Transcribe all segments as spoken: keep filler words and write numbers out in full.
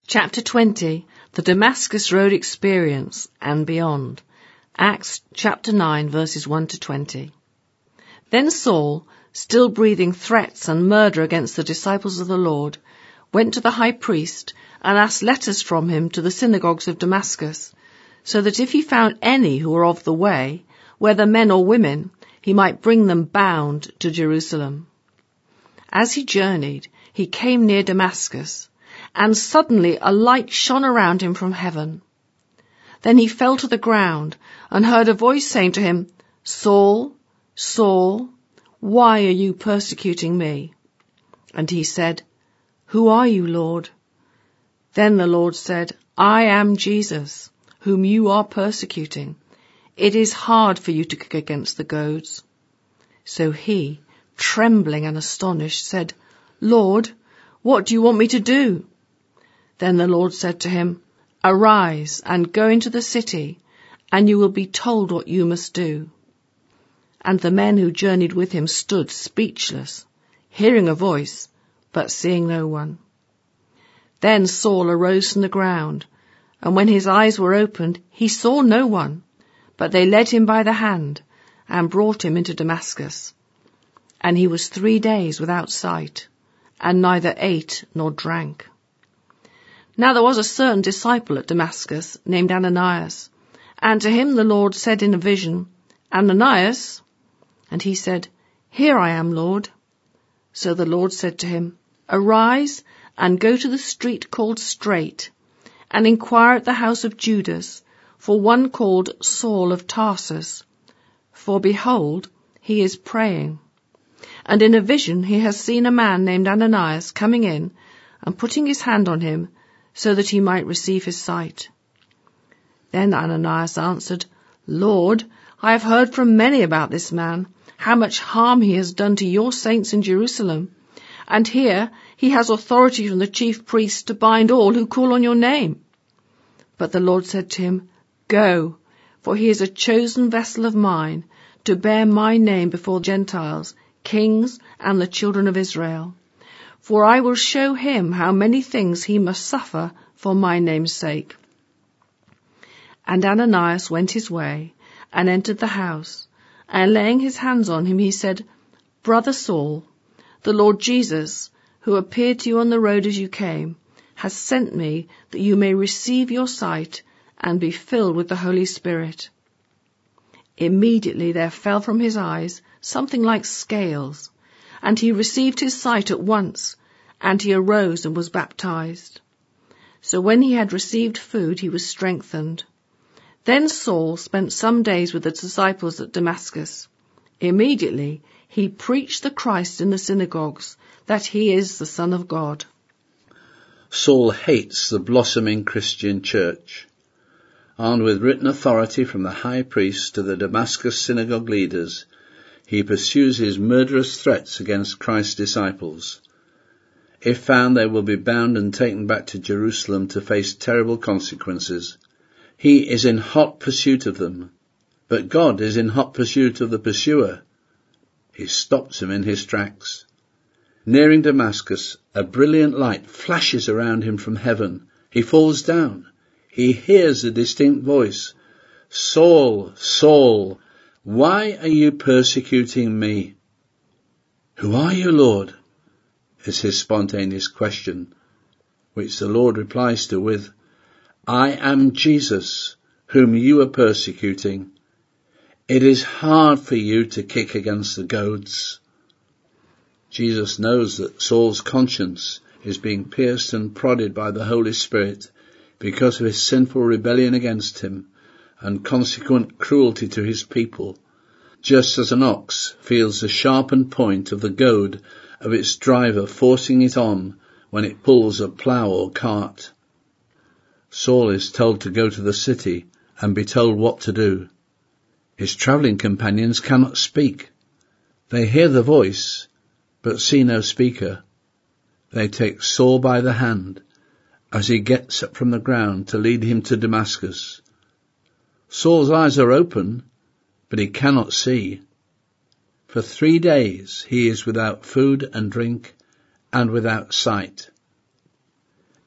Chapter twenty, the Damascus Road Experience and Beyond. Acts chapter nine, verses one to twenty. Then Saul, still breathing threats and murder against the disciples of the Lord, went to the high priest and asked letters from him to the synagogues of Damascus, so that if he found any who were of the way, whether men or women, he might bring them bound to Jerusalem. As he journeyed, he came near Damascus, and suddenly a light shone around him from heaven. Then he fell to the ground and heard a voice saying to him, "Saul, Saul, why are you persecuting me?" And he said, "Who are you, Lord?" Then the Lord said, "I am Jesus, whom you are persecuting. It is hard for you to kick against the goads." So he, trembling and astonished, said, "Lord, what do you want me to do?" Then the Lord said to him, "Arise and go into the city, and you will be told what you must do." And the men who journeyed with him stood speechless, hearing a voice, but seeing no one. Then Saul arose from the ground, and when his eyes were opened, he saw no one, but they led him by the hand and brought him into Damascus. And he was three days without sight, and neither ate nor drank. Now there was a certain disciple at Damascus named Ananias, and to him the Lord said in a vision, "Ananias?" And he said, "Here I am, Lord." So the Lord said to him, "Arise and go to the street called Straight, and inquire at the house of Judas for one called Saul of Tarsus. For behold, he is praying. And in a vision he has seen a man named Ananias coming in and putting his hand on him, so that he might receive his sight." Then Ananias answered, "Lord, I have heard from many about this man, how much harm he has done to your saints in Jerusalem. And here he has authority from the chief priests to bind all who call on your name." But the Lord said to him, "Go, for he is a chosen vessel of mine, to bear my name before Gentiles, kings, and the children of Israel. For I will show him how many things he must suffer for my name's sake." And Ananias went his way, and entered the house, and laying his hands on him, he said, "Brother Saul, the Lord Jesus, who appeared to you on the road as you came, has sent me that you may receive your sight and be filled with the Holy Spirit." Immediately there fell from his eyes something like scales, and he received his sight at once, and he arose and was baptized. So when he had received food, he was strengthened. Then Saul spent some days with the disciples at Damascus. Immediately he preached the Christ in the synagogues, that he is the Son of God. Saul hates the blossoming Christian church. Armed with written authority from the high priest to the Damascus synagogue leaders, he pursues his murderous threats against Christ's disciples. If found, they will be bound and taken back to Jerusalem to face terrible consequences. He is in hot pursuit of them, but God is in hot pursuit of the pursuer. He stops him in his tracks. Nearing Damascus, a brilliant light flashes around him from heaven. He falls down. He hears a distinct voice, "Saul, Saul, why are you persecuting me?" "Who are you, Lord?" is his spontaneous question, which the Lord replies to with, "I am Jesus, whom you are persecuting. It is hard for you to kick against the goads." Jesus knows that Saul's conscience is being pierced and prodded by the Holy Spirit because of his sinful rebellion against him and consequent cruelty to his people, just as an ox feels the sharpened point of the goad of its driver forcing it on when it pulls a plough or cart. Saul is told to go to the city and be told what to do. His travelling companions cannot speak. They hear the voice, but see no speaker. They take Saul by the hand as he gets up from the ground to lead him to Damascus. Saul's eyes are open, but he cannot see. For three days he is without food and drink and without sight.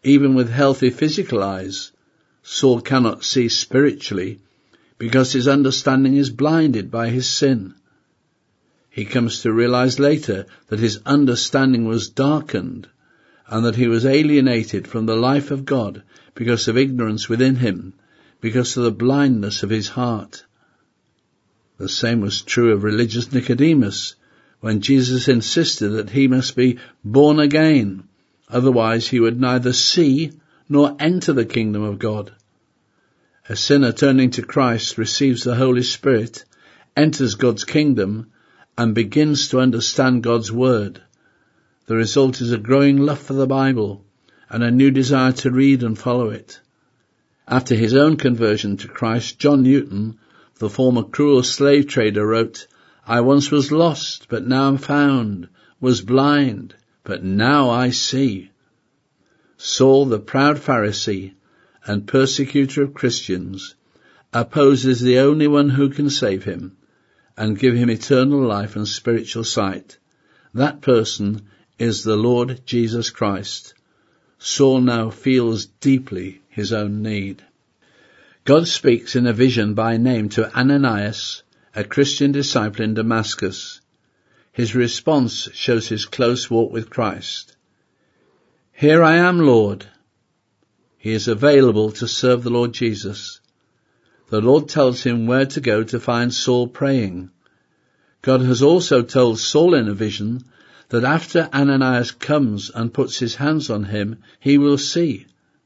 Even with healthy physical eyes, Saul cannot see spiritually because his understanding is blinded by his sin. He comes to realize later that his understanding was darkened and that he was alienated from the life of God because of ignorance within him, because of the blindness of his heart. The same was true of religious Nicodemus, when Jesus insisted that he must be born again, otherwise he would neither see nor enter the kingdom of God. A sinner turning to Christ receives the Holy Spirit, enters God's kingdom, and begins to understand God's word. The result is a growing love for the Bible and a new desire to read and follow it. After his own conversion to Christ, John Newton, the former cruel slave trader, wrote, "I once was lost, but now am found, was blind, but now I see." Saul, the proud Pharisee and persecutor of Christians, opposes the only one who can save him and give him eternal life and spiritual sight. That person is the Lord Jesus Christ. Saul now feels deeply his own need. God speaks in a vision by name to Ananias, a Christian disciple in Damascus. His response shows his close walk with Christ. "Here I am, Lord." He is available to serve the Lord Jesus. The Lord tells him where to go to find Saul praying. God has also told Saul in a vision that after Ananias comes and puts his hands on him, he will see.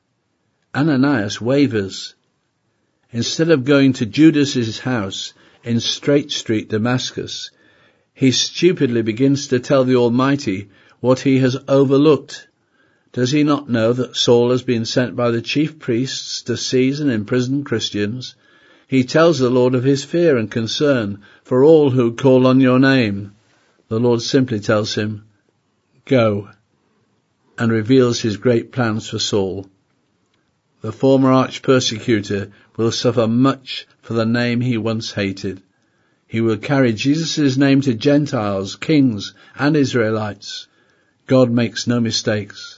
Ananias wavers. Instead of going to Judas's house in Straight Street, Damascus, he stupidly begins to tell the Almighty what he has overlooked. Does he not know that Saul has been sent by the chief priests to seize and imprison Christians? He tells the Lord of his fear and concern for all who call on your name. The Lord simply tells him, "Go," and reveals his great plans for Saul. The former arch-persecutor will suffer much for the name he once hated. He will carry Jesus' name to Gentiles, kings, and Israelites. God makes no mistakes.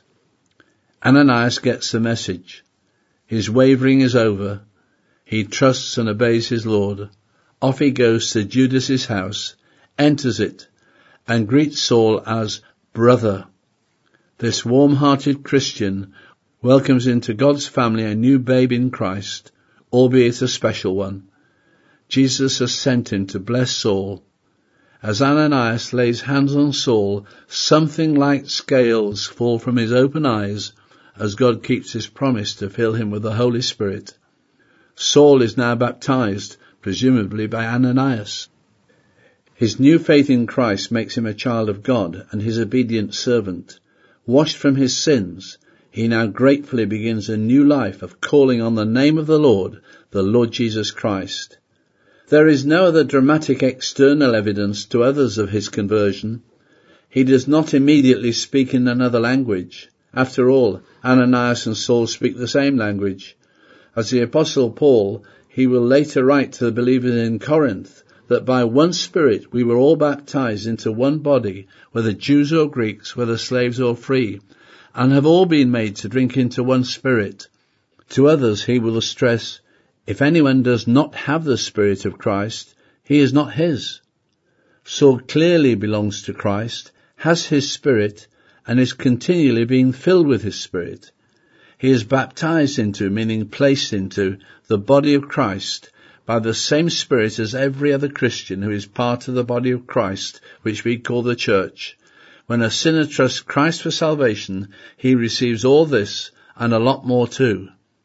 Ananias gets the message. His wavering is over. He trusts and obeys his Lord. Off he goes to Judas's house, enters it, and greets Saul as brother. This warm-hearted Christian welcomes into God's family a new babe in Christ, albeit a special one. Jesus has sent him to bless Saul. As Ananias lays hands on Saul, something like scales fall from his open eyes as God keeps his promise to fill him with the Holy Spirit. Saul is now baptized, presumably by Ananias. His new faith in Christ makes him a child of God and his obedient servant. Washed from his sins, he now gratefully begins a new life of calling on the name of the Lord, the Lord Jesus Christ. There is no other dramatic external evidence to others of his conversion. He does not immediately speak in another language. After all, Ananias and Saul speak the same language. As the Apostle Paul, he will later write to the believers in Corinth that by one Spirit we were all baptized into one body, whether Jews or Greeks, whether slaves or free, and have all been made to drink into one Spirit. To others he will stress, if anyone does not have the Spirit of Christ, he is not his. Saul clearly belongs to Christ, has his Spirit, and is continually being filled with his Spirit. He is baptized into, meaning placed into, the body of Christ by the same Spirit as every other Christian who is part of the body of Christ, which we call the church. When a sinner trusts Christ for salvation, he receives all this and a lot more too.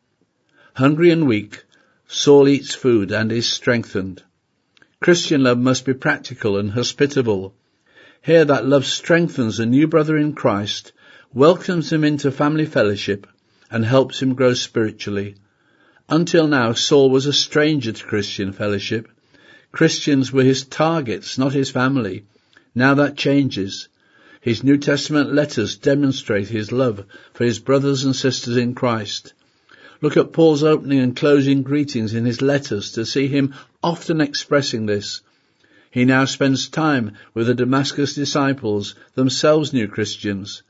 Hungry and weak, Saul eats food and is strengthened. Christian love must be practical and hospitable. Here that love strengthens a new brother in Christ, welcomes him into family fellowship, and helps him grow spiritually. Until now, Saul was a stranger to Christian fellowship. Christians were his targets, not his family. Now that changes. His New Testament letters demonstrate his love for his brothers and sisters in Christ. Look at Paul's opening and closing greetings in his letters to see him often expressing this. He now spends time with the Damascus disciples, themselves new Christians.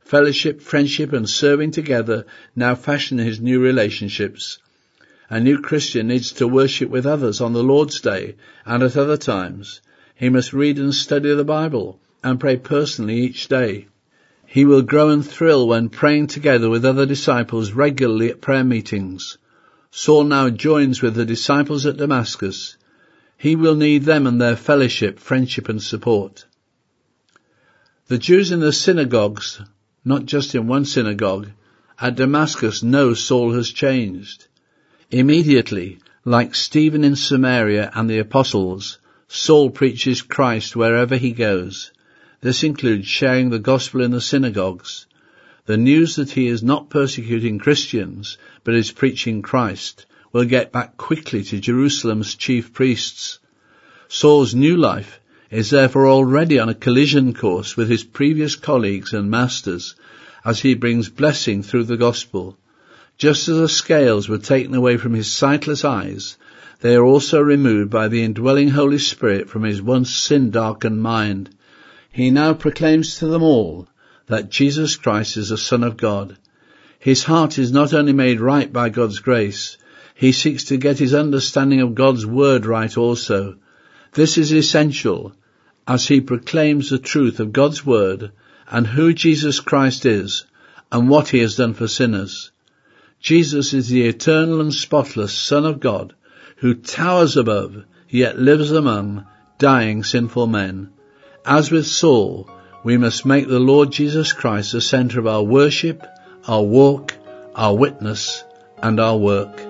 Fellowship, friendship and serving together now fashion his new relationships. A new Christian needs to worship with others on the Lord's Day and at other times. He must read and study the Bible and pray personally each day. He will grow and thrill when praying together with other disciples regularly at prayer meetings. Saul now joins with the disciples at Damascus. He will need them and their fellowship, friendship and support. The Jews in the synagogues, not just in one synagogue, at Damascus know Saul has changed. Immediately, like Stephen in Samaria and the apostles, Saul preaches Christ wherever he goes. This includes sharing the gospel in the synagogues. The news that he is not persecuting Christians, but is preaching Christ, will get back quickly to Jerusalem's chief priests. Saul's new life is therefore already on a collision course with his previous colleagues and masters as he brings blessing through the gospel. Just as the scales were taken away from his sightless eyes, they are also removed by the indwelling Holy Spirit from his once sin-darkened mind. He now proclaims to them all that Jesus Christ is the Son of God. His heart is not only made right by God's grace, he seeks to get his understanding of God's word right also. This is essential as he proclaims the truth of God's word and who Jesus Christ is and what he has done for sinners. Jesus is the eternal and spotless Son of God who towers above yet lives among dying sinful men. As with Saul, we must make the Lord Jesus Christ the center of our worship, our walk, our witness, and our work.